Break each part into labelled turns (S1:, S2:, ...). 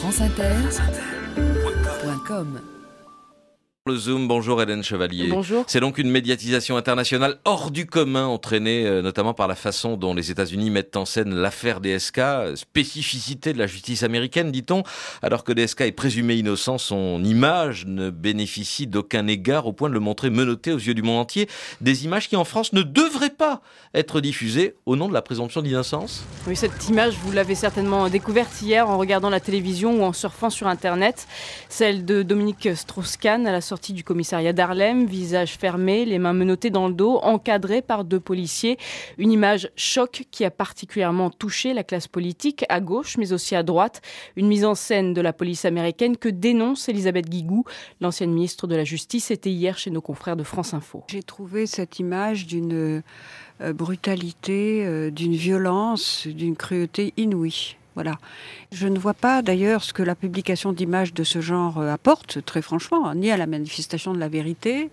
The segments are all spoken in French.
S1: franceinter.com.
S2: Le Zoom, bonjour Hélène Chevalier.
S3: Bonjour.
S2: C'est donc une médiatisation internationale hors du commun, entraînée notamment par la façon dont les États-Unis mettent en scène l'affaire DSK, spécificité de la justice américaine, dit-on. Alors que DSK est présumé innocent, son image ne bénéficie d'aucun égard au point de le montrer menotté aux yeux du monde entier. Des images qui en France ne devraient pas être diffusées au nom de la présomption d'innocence.
S3: Oui, cette image, vous l'avez certainement découverte hier en regardant la télévision ou en surfant sur Internet. Celle de Dominique Strauss-Kahn à la sortie du commissariat d'Harlem, visage fermé, les mains menottées dans le dos, encadré par 2 policiers. Une image choc qui a particulièrement touché la classe politique à gauche, mais aussi à droite. Une mise en scène de la police américaine que dénonce Elisabeth Guigou, l'ancienne ministre de la Justice, était hier chez nos confrères de France Info.
S4: J'ai trouvé cette image d'une brutalité, d'une violence, d'une cruauté inouïe. Voilà. Je ne vois pas d'ailleurs ce que la publication d'images de ce genre apporte, très franchement, ni à la manifestation de la vérité.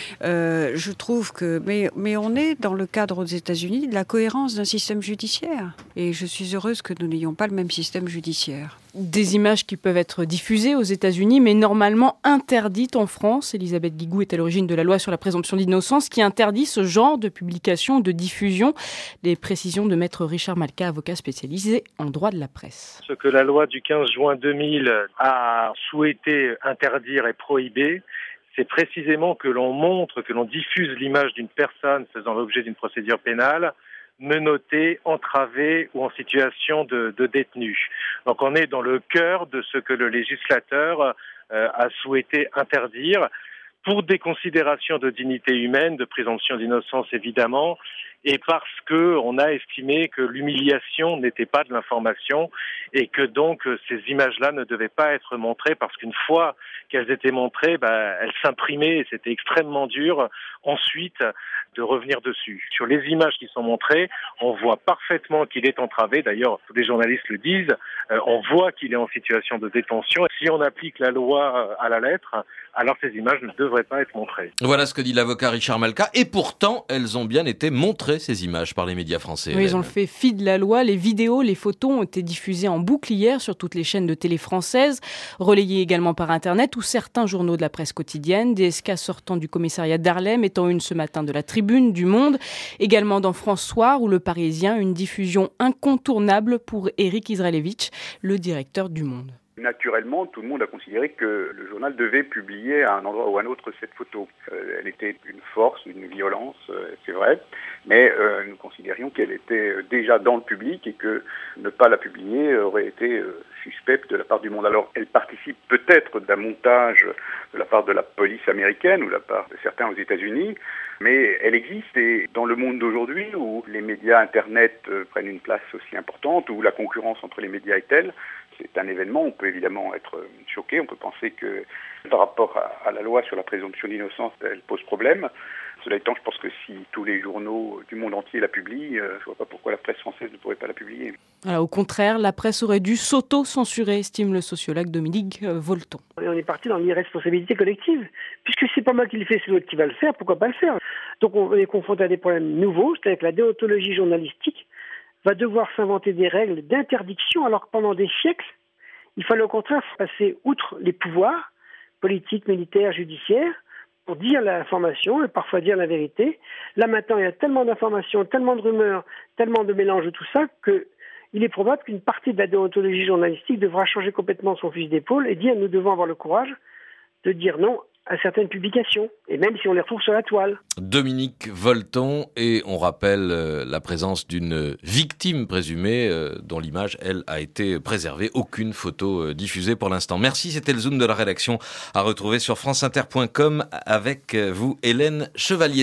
S4: Je trouve que... Mais on est dans le cadre aux États-Unis de la cohérence d'un système judiciaire. Et je suis heureuse que nous n'ayons pas le même système judiciaire.
S3: Des images qui peuvent être diffusées aux États-Unis, mais normalement interdites en France. Elisabeth Guigou est à l'origine de la loi sur la présomption d'innocence qui interdit ce genre de publication, de diffusion. Les précisions de maître Richard Malka, avocat spécialisé en droit de la presse.
S5: Ce que la loi du 15 juin 2000 a souhaité interdire et prohiber, c'est précisément que l'on montre, que l'on diffuse l'image d'une personne faisant l'objet d'une procédure pénale, menottée, entravée ou en situation de détenu. Donc on est dans le cœur de ce que le législateur a souhaité interdire pour des considérations de dignité humaine, de présomption d'innocence évidemment, et parce que on a estimé que l'humiliation n'était pas de l'information et que donc ces images-là ne devaient pas être montrées parce qu'une fois qu'elles étaient montrées, elles s'imprimaient et c'était extrêmement dur ensuite de revenir dessus. Sur les images qui sont montrées, on voit parfaitement qu'il est entravé. D'ailleurs, tous les journalistes le disent. On voit qu'il est en situation de détention. Si on applique la loi à la lettre, alors ces images ne devraient pas être montrées.
S2: Voilà ce que dit l'avocat Richard Malka. Et pourtant, elles ont bien été montrées, ces images, par les médias français.
S3: Oui, ils ont fait fi de la loi. Les vidéos, les photos ont été diffusées en boucle hier sur toutes les chaînes de télé françaises, relayées également par Internet ou certains journaux de la presse quotidienne. DSK sortant du commissariat d'Harlem étant une ce matin de la Tribune, du Monde, également dans France Soir ou Le Parisien, une diffusion incontournable pour Éric Israelevich, le directeur du Monde.
S6: Naturellement, tout le monde a considéré que le journal devait publier à un endroit ou à un autre cette photo. Elle était une force, une violence, c'est vrai, mais nous considérions qu'elle était déjà dans le public et que ne pas la publier aurait été suspect de la part du Monde. Alors, elle participe peut-être d'un montage de la part de la police américaine ou de la part de certains aux États-Unis, mais elle existe et dans le monde d'aujourd'hui où les médias Internet prennent une place aussi importante, où la concurrence entre les médias est telle, c'est un événement, on peut évidemment être choqué, on peut penser que par rapport à la loi sur la présomption d'innocence, elle pose problème. Cela étant, je pense que si tous les journaux du monde entier la publient, je ne vois pas pourquoi la presse française ne pourrait pas la publier.
S3: Alors, au contraire, la presse aurait dû s'auto-censurer, estime le sociologue Dominique Volton.
S7: Et on est parti dans l'irresponsabilité collective. Puisque c'est pas moi qui le fais, c'est l'autre qui va le faire, pourquoi pas le faire? Donc on est confronté à des problèmes nouveaux, c'est-à-dire que la déontologie journalistique va devoir s'inventer des règles d'interdiction, alors que pendant des siècles, il fallait au contraire passer outre les pouvoirs politiques, militaires, judiciaires, pour dire l'information et parfois dire la vérité. Là maintenant, il y a tellement d'informations, tellement de rumeurs, tellement de mélange de tout ça qu'il est probable qu'une partie de la déontologie journalistique devra changer complètement son fusil d'épaule et dire nous devons avoir le courage de dire non à certaines publications, et même si on les retrouve sur la toile.
S2: Dominique Volton, et on rappelle la présence d'une victime présumée dont l'image, elle, a été préservée. Aucune photo diffusée pour l'instant. Merci, c'était le Zoom de la rédaction à retrouver sur franceinter.com avec vous, Hélène Chevalier.